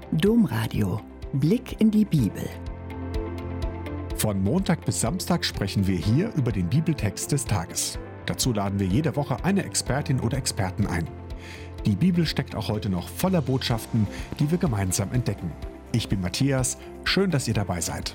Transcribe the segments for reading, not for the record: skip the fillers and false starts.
Domradio. Blick in die Bibel. Von Montag bis Samstag sprechen wir hier über den Bibeltext des Tages. Dazu laden wir jede Woche eine Expertin oder Experten ein. Die Bibel steckt auch heute noch voller Botschaften, die wir gemeinsam entdecken. Ich bin Matthias, schön, dass ihr dabei seid.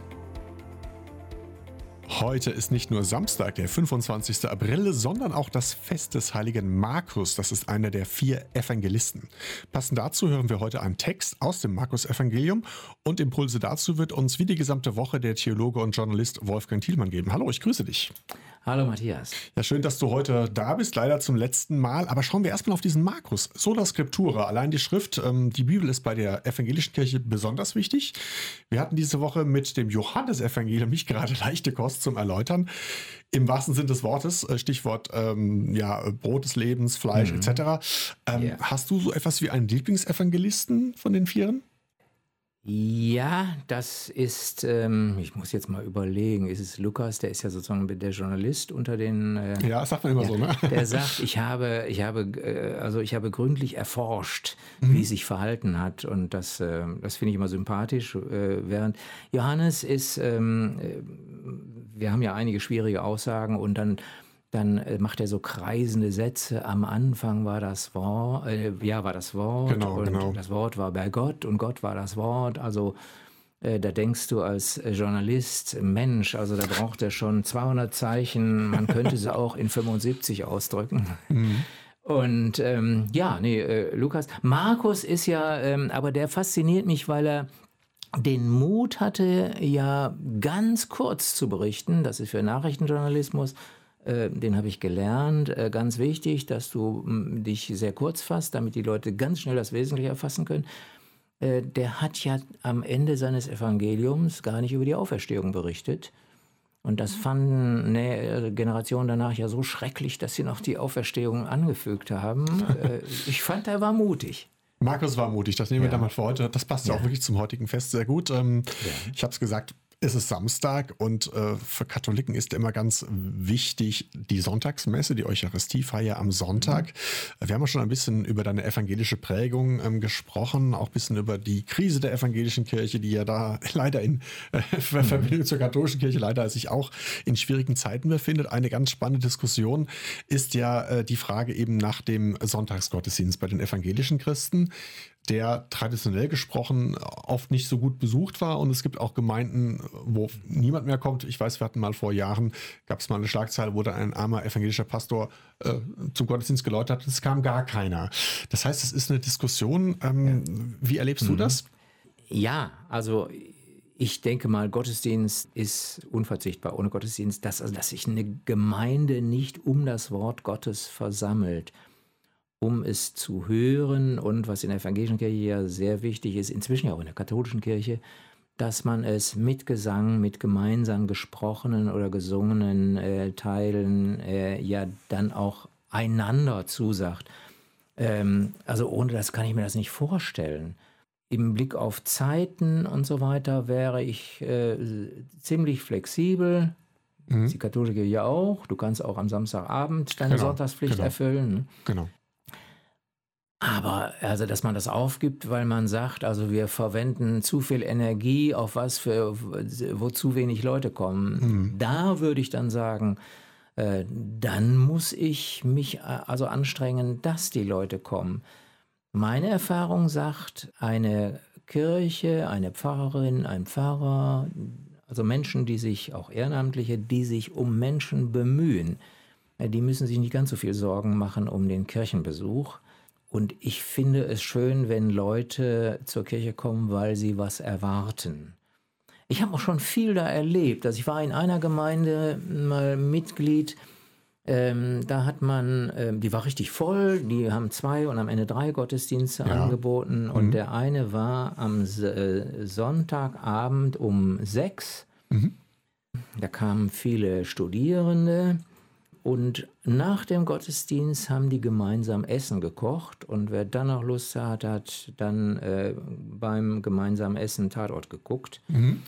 Heute ist nicht nur Samstag, der 25. April, sondern auch das Fest des heiligen Markus. Das ist einer der 4 Evangelisten. Passend dazu hören wir heute einen Text aus dem Markus-Evangelium und Impulse dazu wird uns wie die gesamte Woche der Theologe und Journalist Wolfgang Thielmann geben. Hallo, ich grüße dich. Hallo Matthias. Ja, schön, dass du heute da bist, leider zum letzten Mal. Aber schauen wir erstmal auf diesen Markus. Sola Scriptura, allein die Schrift, die Bibel ist bei der evangelischen Kirche besonders wichtig. Wir hatten diese Woche mit dem Johannesevangelium nicht gerade leichte Kost zum Erläutern. Im wahrsten Sinne des Wortes, Stichwort Brot des Lebens, Fleisch etc. Hast du so etwas wie einen Lieblingsevangelisten von den 4? Ja, das ist, ich muss jetzt mal überlegen, ist es Lukas, der ist ja sozusagen der Journalist unter den... Ja, das sagt man immer so, ne? Der sagt, ich habe gründlich erforscht, wie es sich verhalten hat und das finde ich immer sympathisch, während Johannes ist, wir haben ja einige schwierige Aussagen und dann macht er so kreisende Sätze. Am Anfang war das Wort, Genau. Das Wort war bei Gott und Gott war das Wort. Also da denkst du als Journalist, Mensch, also da braucht er schon 200 Zeichen. Man könnte sie auch in 75 ausdrücken. Und Lukas. Markus ist ja, aber der fasziniert mich, weil er den Mut hatte, ja ganz kurz zu berichten. Das ist für Nachrichtenjournalismus. Den habe ich gelernt. Ganz wichtig, dass du dich sehr kurz fasst, damit die Leute ganz schnell das Wesentliche erfassen können. Der hat ja am Ende seines Evangeliums gar nicht über die Auferstehung berichtet. Und das fanden eine Generation danach ja so schrecklich, dass sie noch die Auferstehung angefügt haben. Ich fand, er war mutig. Markus war mutig, das nehmen wir dann mal vor heute. Das passt ja auch wirklich zum heutigen Fest sehr gut. Ich habe es gesagt, es ist Samstag und für Katholiken ist immer ganz wichtig die Sonntagsmesse, die Eucharistiefeier am Sonntag. Wir haben ja schon ein bisschen über deine evangelische Prägung gesprochen, auch ein bisschen über die Krise der evangelischen Kirche, die ja da leider in Verbindung zur katholischen Kirche leider sich auch in schwierigen Zeiten befindet. Eine ganz spannende Diskussion ist ja die Frage eben nach dem Sonntagsgottesdienst bei den evangelischen Christen, der traditionell gesprochen oft nicht so gut besucht war. Und es gibt auch Gemeinden, wo niemand mehr kommt. Ich weiß, wir hatten mal vor Jahren, gab es mal eine Schlagzeile, wo da ein armer evangelischer Pastor zum Gottesdienst geläutet hat. Es kam gar keiner. Das heißt, es ist eine Diskussion. Wie erlebst du das? Ja, also ich denke mal, Gottesdienst ist unverzichtbar. Ohne Gottesdienst, dass sich eine Gemeinde nicht um das Wort Gottes versammelt, um es zu hören und was in der evangelischen Kirche ja sehr wichtig ist, inzwischen ja auch in der katholischen Kirche, dass man es mit Gesang, mit gemeinsam gesprochenen oder gesungenen Teilen ja dann auch einander zusagt. Also ohne das kann ich mir das nicht vorstellen. Im Blick auf Zeiten und so weiter wäre ich ziemlich flexibel. Die katholische Kirche ja auch. Du kannst auch am Samstagabend deine Sonntagspflicht erfüllen. Genau. Aber also, dass man das aufgibt, weil man sagt, also wir verwenden zu viel Energie auf wo zu wenig Leute kommen, da würde ich dann sagen, dann muss ich mich also anstrengen, dass die Leute kommen. Meine Erfahrung sagt, eine Kirche, eine Pfarrerin, ein Pfarrer, also Menschen, die sich, auch Ehrenamtliche, die sich um Menschen bemühen, die müssen sich nicht ganz so viel Sorgen machen um den Kirchenbesuch. Und ich finde es schön, wenn Leute zur Kirche kommen, weil sie was erwarten. Ich habe auch schon viel da erlebt. Also ich war in einer Gemeinde mal Mitglied, da hat man, die war richtig voll, die haben 2 und am Ende 3 Gottesdienste angeboten. Und der eine war am Sonntagabend um 6. Da kamen viele Studierende. Und nach dem Gottesdienst haben die gemeinsam Essen gekocht und wer dann noch Lust hat dann beim gemeinsamen Essen Tatort geguckt.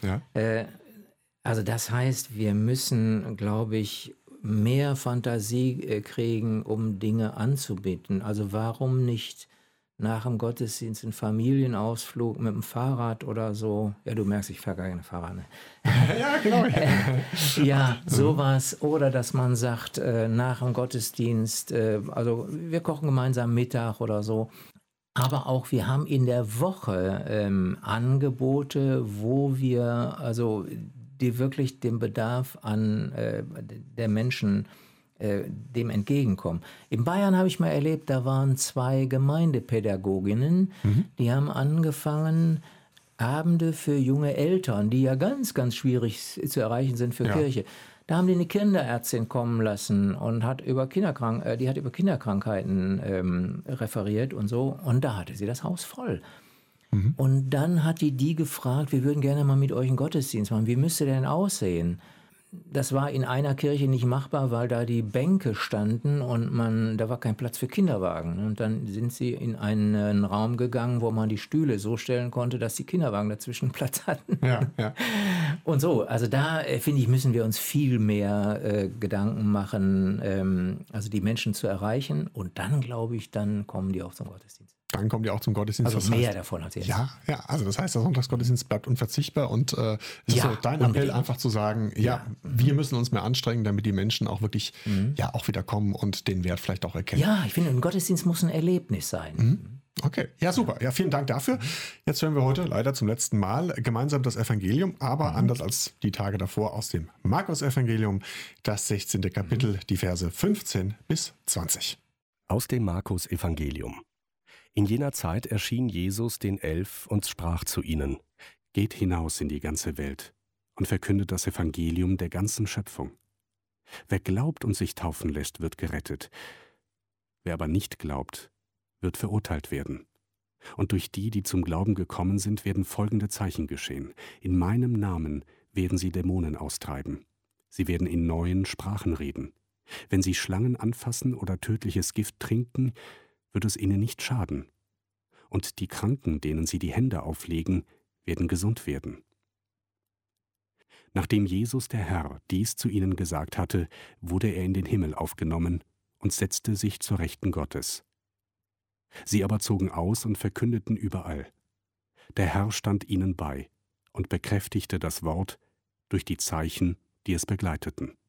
Also das heißt, wir müssen, glaube ich, mehr Fantasie kriegen, um Dinge anzubieten. Also warum nicht nach dem Gottesdienst einen Familienausflug mit dem Fahrrad oder so. Ja, du merkst, ich fahre gar keine Fahrrad. Ne? Ja, genau. Ja, sowas. Oder dass man sagt, nach dem Gottesdienst, also wir kochen gemeinsam Mittag oder so. Aber auch wir haben in der Woche Angebote, wo wir also die wirklich dem Bedarf an der Menschen dem entgegenkommen. In Bayern habe ich mal erlebt, da waren 2 Gemeindepädagoginnen, die haben angefangen, Abende für junge Eltern, die ja ganz, ganz schwierig zu erreichen sind für Kirche. Da haben die eine Kinderärztin kommen lassen und die hat über Kinderkrankheiten referiert und so. Und da hatte sie das Haus voll. Und dann hat die gefragt, wir würden gerne mal mit euch einen Gottesdienst machen. Wie müsste der denn aussehen? Das war in einer Kirche nicht machbar, weil da die Bänke standen und da war kein Platz für Kinderwagen. Und dann sind sie in einen Raum gegangen, wo man die Stühle so stellen konnte, dass die Kinderwagen dazwischen Platz hatten. Ja. Und so, also da finde ich, müssen wir uns viel mehr Gedanken machen, also die Menschen zu erreichen. Und dann, glaube ich, dann kommen die auch zum Gottesdienst. Dann kommen die auch zum Gottesdienst. Also mehr davon als jetzt. Ja, also das heißt, der Sonntagsgottesdienst bleibt unverzichtbar und es ist so dein Appell, einfach zu sagen, wir müssen uns mehr anstrengen, damit die Menschen auch wirklich auch wieder kommen und den Wert vielleicht auch erkennen. Ja, ich finde, ein Gottesdienst muss ein Erlebnis sein. Okay, ja super. Ja, vielen Dank dafür. Jetzt hören wir heute leider zum letzten Mal gemeinsam das Evangelium, aber anders als die Tage davor aus dem Markus-Evangelium, das 16. Kapitel, die Verse 15 bis 20. Aus dem Markus-Evangelium. In jener Zeit erschien Jesus den 11 und sprach zu ihnen: Geht hinaus in die ganze Welt und verkündet das Evangelium der ganzen Schöpfung. Wer glaubt und sich taufen lässt, wird gerettet. Wer aber nicht glaubt, wird verurteilt werden. Und durch die zum Glauben gekommen sind, werden folgende Zeichen geschehen. In meinem Namen werden sie Dämonen austreiben. Sie werden in neuen Sprachen reden. Wenn sie Schlangen anfassen oder tödliches Gift trinken, wird es ihnen nicht schaden. Und die Kranken, denen sie die Hände auflegen, werden gesund werden. Nachdem Jesus der Herr dies zu ihnen gesagt hatte, wurde er in den Himmel aufgenommen und setzte sich zur Rechten Gottes. Sie aber zogen aus und verkündeten überall. Der Herr stand ihnen bei und bekräftigte das Wort durch die Zeichen, die es begleiteten.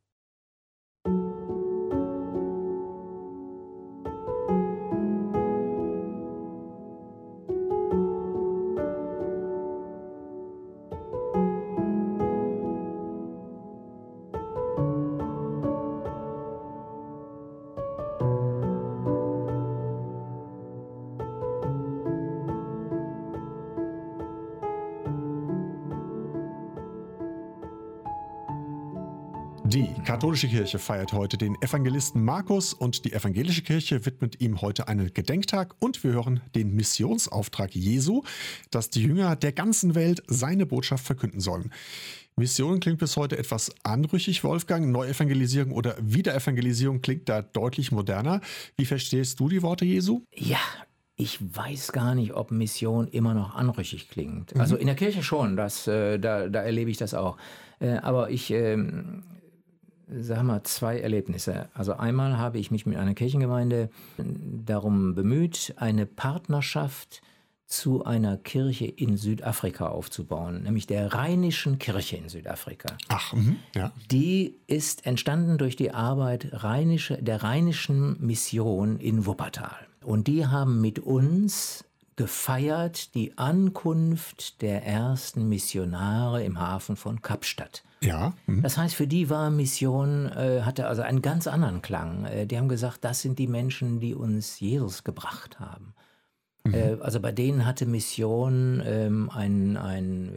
Die katholische Kirche feiert heute den Evangelisten Markus und die evangelische Kirche widmet ihm heute einen Gedenktag und wir hören den Missionsauftrag Jesu, dass die Jünger der ganzen Welt seine Botschaft verkünden sollen. Mission klingt bis heute etwas anrüchig, Wolfgang. Neuevangelisierung oder Wiederevangelisierung klingt da deutlich moderner. Wie verstehst du die Worte Jesu? Ja, ich weiß gar nicht, ob Mission immer noch anrüchig klingt. Also in der Kirche schon, da erlebe ich das auch. Aber ich sag mal, 2 Erlebnisse. Also einmal habe ich mich mit einer Kirchengemeinde darum bemüht, eine Partnerschaft zu einer Kirche in Südafrika aufzubauen, nämlich der Rheinischen Kirche in Südafrika. Ach, ja. Die ist entstanden durch die Arbeit der Rheinischen Mission in Wuppertal. Und die haben mit uns gefeiert die Ankunft der ersten Missionare im Hafen von Kapstadt. Ja. Das heißt, für die war Mission, hatte also einen ganz anderen Klang. Die haben gesagt, das sind die Menschen, die uns Jesus gebracht haben. Also bei denen hatte Mission einen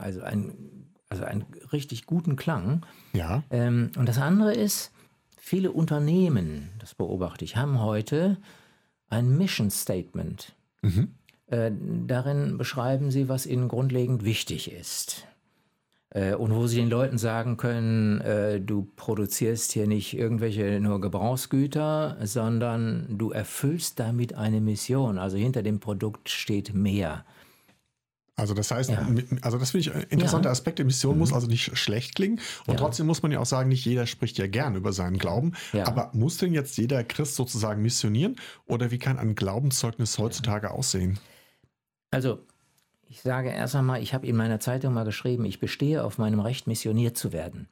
richtig guten Klang. Ja. Und das andere ist, viele Unternehmen, das beobachte ich, haben heute ein Mission Statement. Darin beschreiben sie, was ihnen grundlegend wichtig ist. Und wo sie den Leuten sagen können, du produzierst hier nicht irgendwelche nur Gebrauchsgüter, sondern du erfüllst damit eine Mission. Also hinter dem Produkt steht mehr. Also das heißt, also das finde ich ein interessanter Aspekt. Mission muss also nicht schlecht klingen. Und trotzdem muss man ja auch sagen, nicht jeder spricht ja gern über seinen Glauben. Ja. Aber muss denn jetzt jeder Christ sozusagen missionieren? Oder wie kann ein Glaubenszeugnis heutzutage aussehen? Also ich sage erst einmal, ich habe in meiner Zeitung mal geschrieben, ich bestehe auf meinem Recht, missioniert zu werden.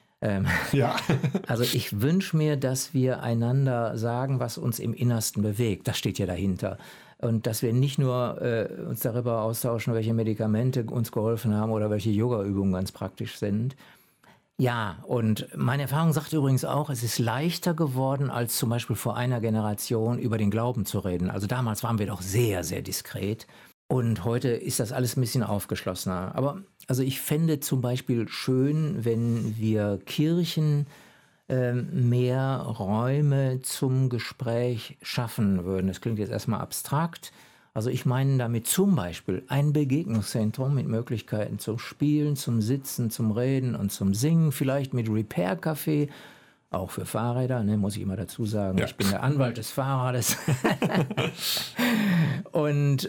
Also ich wünsche mir, dass wir einander sagen, was uns im Innersten bewegt. Das steht ja dahinter. Und dass wir nicht nur uns darüber austauschen, welche Medikamente uns geholfen haben oder welche Yoga-Übungen ganz praktisch sind. Ja, und meine Erfahrung sagt übrigens auch, es ist leichter geworden, als zum Beispiel vor einer Generation über den Glauben zu reden. Also damals waren wir doch sehr, sehr diskret. Und heute ist das alles ein bisschen aufgeschlossener. Aber also ich fände zum Beispiel schön, wenn wir Kirchen mehr Räume zum Gespräch schaffen würden. Das klingt jetzt erstmal abstrakt. Also ich meine damit zum Beispiel ein Begegnungszentrum mit Möglichkeiten zum Spielen, zum Sitzen, zum Reden und zum Singen, vielleicht mit Repair-Café, auch für Fahrräder, ne, muss ich immer dazu sagen. Ja. Ich bin der Anwalt des Fahrrades. Und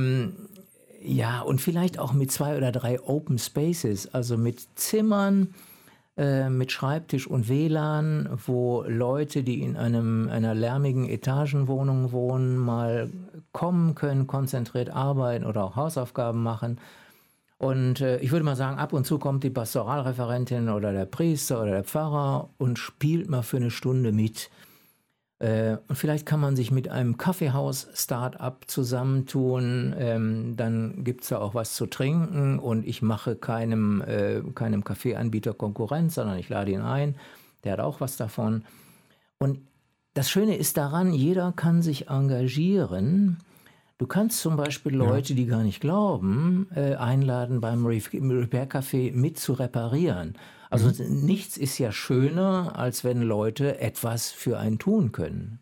und vielleicht auch mit 2 oder 3 Open Spaces, also mit Zimmern, mit Schreibtisch und WLAN, wo Leute, die in einer lärmigen Etagenwohnung wohnen, mal kommen können, konzentriert arbeiten oder auch Hausaufgaben machen. Und ich würde mal sagen, ab und zu kommt die Pastoralreferentin oder der Priester oder der Pfarrer und spielt mal für eine Stunde mit. Und vielleicht kann man sich mit einem Kaffeehaus-Start-up zusammentun, dann gibt es da auch was zu trinken und ich mache keinem Kaffeeanbieter Konkurrenz, sondern ich lade ihn ein, der hat auch was davon. Und das Schöne ist daran, jeder kann sich engagieren. Du kannst zum Beispiel Leute, die gar nicht glauben, einladen, beim Repair-Café mit zu reparieren. Also nichts ist ja schöner, als wenn Leute etwas für einen tun können.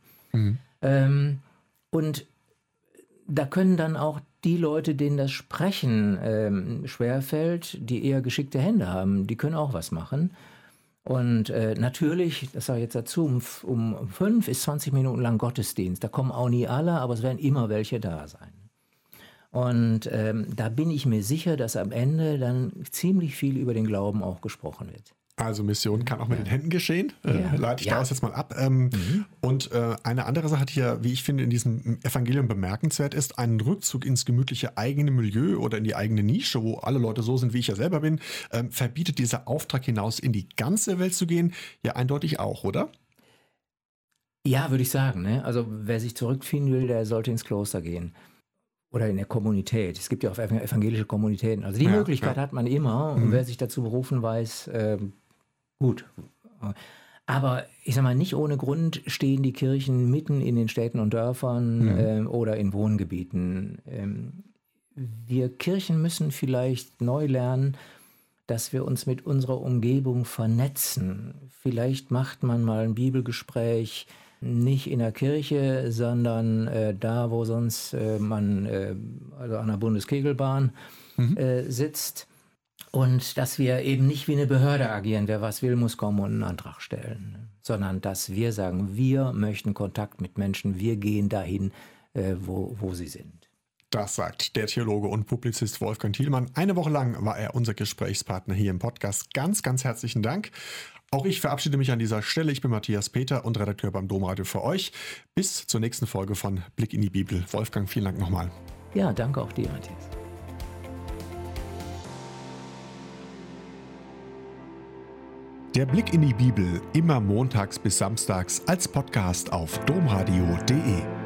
Und da können dann auch die Leute, denen das Sprechen schwerfällt, die eher geschickte Hände haben, die können auch was machen. Und natürlich, das sage ich jetzt dazu, um 5 ist 20 Minuten lang Gottesdienst. Da kommen auch nie alle, aber es werden immer welche da sein. Und da bin ich mir sicher, dass am Ende dann ziemlich viel über den Glauben auch gesprochen wird. Also Mission kann auch mit den Händen geschehen, leite ich daraus jetzt mal ab. Und eine andere Sache, die ja, wie ich finde, in diesem Evangelium bemerkenswert ist, einen Rückzug ins gemütliche eigene Milieu oder in die eigene Nische, wo alle Leute so sind, wie ich ja selber bin, verbietet dieser Auftrag hinaus, in die ganze Welt zu gehen, ja eindeutig auch, oder? Ja, würde ich sagen. Ne? Also wer sich zurückziehen will, der sollte ins Kloster gehen. Oder in der Kommunität. Es gibt ja auch evangelische Kommunitäten. Also die Möglichkeit hat man immer. Und wer sich dazu berufen weiß, gut. Aber ich sag mal, nicht ohne Grund stehen die Kirchen mitten in den Städten und Dörfern oder in Wohngebieten. Wir Kirchen müssen vielleicht neu lernen, dass wir uns mit unserer Umgebung vernetzen. Vielleicht macht man mal ein Bibelgespräch nicht in der Kirche, sondern da, wo sonst man also an der Bundeskegelbahn sitzt. Und dass wir eben nicht wie eine Behörde agieren, wer was will, muss kommen und einen Antrag stellen. Sondern dass wir sagen, wir möchten Kontakt mit Menschen, wir gehen dahin, wo sie sind. Das sagt der Theologe und Publizist Wolfgang Thielmann. Eine Woche lang war er unser Gesprächspartner hier im Podcast. Ganz, ganz herzlichen Dank. Auch ich verabschiede mich an dieser Stelle. Ich bin Matthias Peter und Redakteur beim Domradio für euch. Bis zur nächsten Folge von Blick in die Bibel. Wolfgang, vielen Dank nochmal. Ja, danke auch dir, Matthias. Der Blick in die Bibel immer montags bis samstags als Podcast auf domradio.de.